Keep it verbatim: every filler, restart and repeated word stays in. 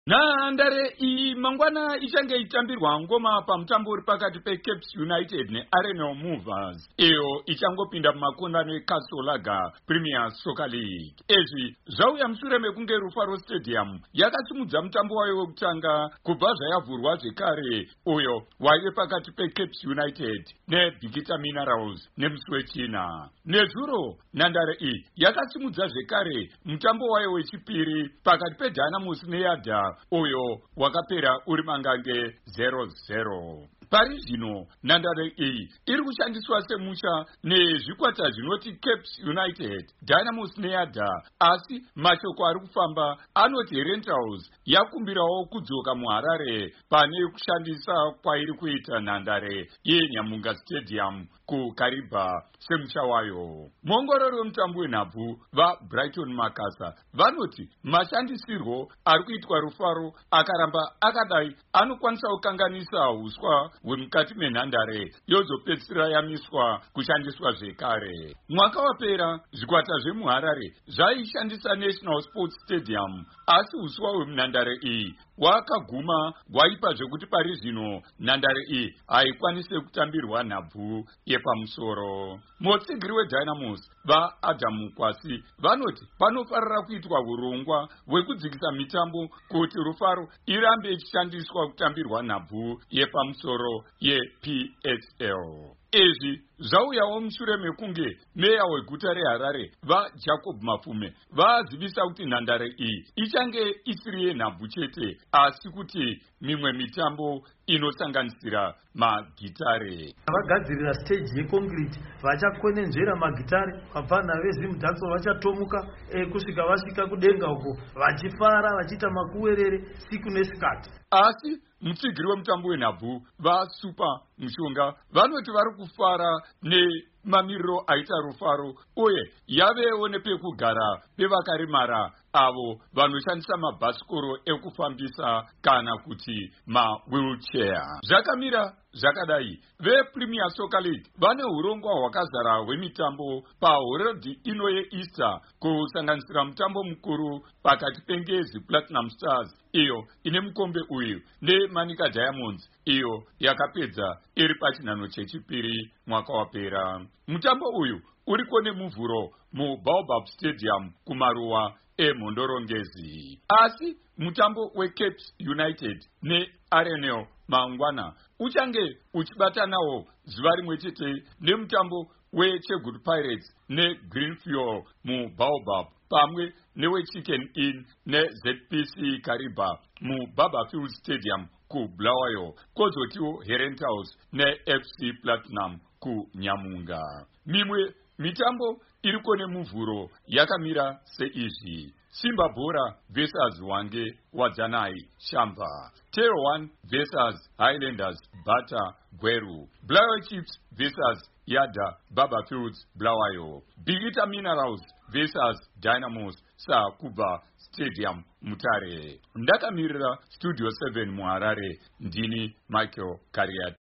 Nhandare iyi mangwana ichange itambirwa ngoma pamutambo uri pakati peCape United neArenal Movers iyo ichangopinda mumakundano eCastle Lager Premier Soccer League. Izvi zvauya mushure mekunge Rufaro Stadium yakasimudza mutambo wayo wekutanga kubva zvayavhurwa zvekare uyo waive pakati peCape United neBikita Minerals nemusi wechina. Nezuro nhandare iyi yakasimudza zvekare mutambo wayo wechipiri pakati peDynamos neYada uyo wakapera uri mangange zero zero. Pari zvino nhandare iyi iri kushandiswa semusha nezvikwata zvinoti Cape United, Dynamos neYada, asi mashoko ari kufamba anoti Rentals yakumbirawo kudzoka muHarare pane kushandisa kwairi kuita nhandare yeNyamunga Stadium kuKariba semusha wayo. Muongorori wemutambo wenhabvu vaBrighton Makasa vanoti mashandisirwo ari kuitwa Rufaro akaramba akadai anokwanisa kukanganisa huswa hwemukati menhandare yozopedzisira yamiswa kushandiswa zvekare. Mwaka wapera zvikwata zvemuHarare zvaishandisa National Sports Stadium asi huswa hwemunhandare iyi wakaguma waipa zvekuti pari zvino nhandare iyi haikwanise kutambirwa nhabvu yepamusoro. Mutsigiri weDynamos vaAdam Kwasi vanoti panofarira kuitwa urongwa hwekudzikisa mitambo kuti Rufaro irambe ichishandiswa kutambirwa nhabvu yepamusoro yeP S L. Izvi zvauyawo mushure mekunge meya weguta reHarare vaJacob Mafume vazivisa kuti nhandare iyi ichange isiri yenhabvu chete asi kuti mimwe mitambo inosanganisira magitare. Vagadzirira stage yeconcrete vachakwenenzvera magitare vabvana vezimudhatso vachatomuka e, kusvika vasvika kudenga uko vachifara vachiita makuwerere siku nesikati. Asi mutsigiri wemutambo wenhabvu vaSuper Mushonga vanoti vari kufara nemamiriro aita Rufaro uye yavewo nepekugara pevakaremara avo vanoshandisa mabhasikoro ekufambisa kana kuti mawheelchair. Zvakamira zvakadai vePremier Soccer League vane urongwa hwakazara hwemitambo pahorodhi ino yeEaster kusanganisira mutambo mukuru pakati peNgezi Platinum Stars iyo ine mukombe uyu neManika Diamonds iyo yakapedza iri pachinhano chechipiri mwaka wapera. Mutambo uyu uriko nemuvhuro muBaobab Stadium kumaruwa eMhondorongezi. Asi mutambo weCape United neArenal mangwana uchange uchibatanawo zuva rimwe chete nemutambo weChegutu Pirates neGreenfuel muBaobab pamwe neweChicken Inn neZ P C Kariba muBarberfield Stadium kuBulawayo, kozotiwo Rentals neF C Platinum kuNyamunga. Mimwe mitambo iriko nemuvhuro yakamira seizvi: Simba Bora versus Wange Wadzanai Shamba, Tail one versus Highlanders Bata Gweru, Bulawayo Chiefs versus Yada Barberfields Bulawayo, Bikita Minerals versus Dynamos Sakuba Stadium Mutare. Ndakamirira Studio seven muHarare, ndini Michael Kariat.